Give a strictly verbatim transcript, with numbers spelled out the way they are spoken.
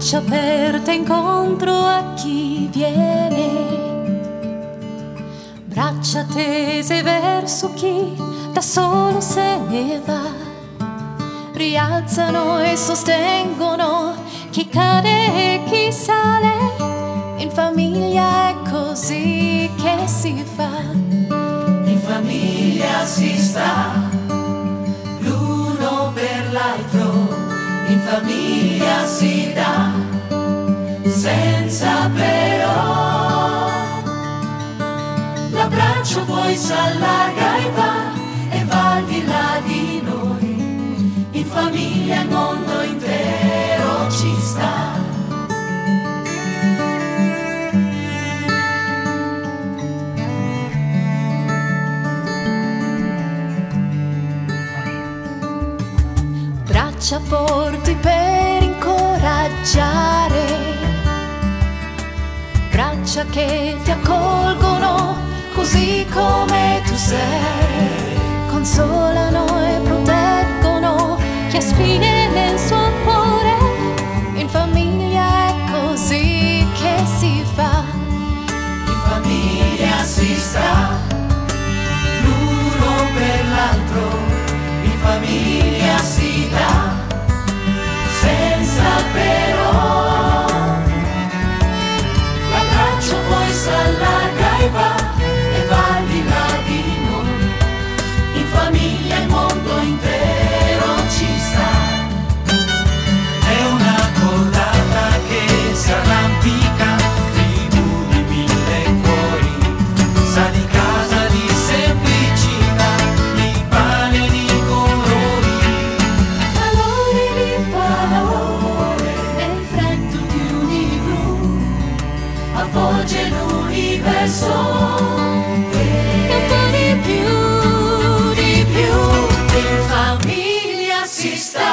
braccia aperte incontro a chi viene, braccia tese verso chi da solo se ne va, rialzano e sostengono chi cade e chi sale. In famiglia è così che si fa, in famiglia si sta l'uno per l'altro, in famiglia si dà senza però. L'abbraccio poi s'allarga e va, e va al di là di noi, in famiglia il mondo intero ci sta. Braccia forti per incoraggiare, braccia che ti accolgono così come tu sei, consolano e proteggono chi ha spine nel suo cuore. In famiglia è così che si fa, in famiglia si sta l'uno per l'altro, in famiglia si dà senza però. L'abbraccio poi s'allarga e va, e va al di là di noi, in famiglia il mondo intero ci sta. È una cordata che si arrampica, tribù di mille cuori, sa di casa di semplicità, di pane di colori, valore di valore, nel freddo di un igloo avvolge l'universo. E un po' di più, di più, in famiglia si sta.